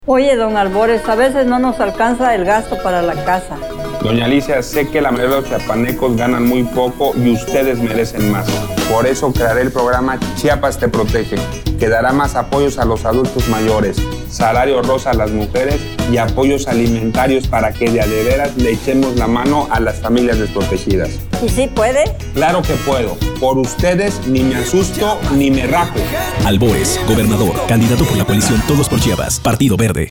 Oye, don Albores, a veces no nos alcanza el gasto para la casa. Doña Alicia, sé que la mayoría de los chiapanecos ganan muy poco y ustedes merecen más. Por eso crearé el programa Chiapas Te Protege, que dará más apoyos a los adultos mayores, salario rosa a las mujeres y apoyos alimentarios para que de a de veras le echemos la mano a las familias desprotegidas. ¿Y sí puede? Claro que puedo. Por ustedes ni me asusto ni me rajo. Albores, gobernador, candidato por la coalición Todos por Chiapas, Partido Verde.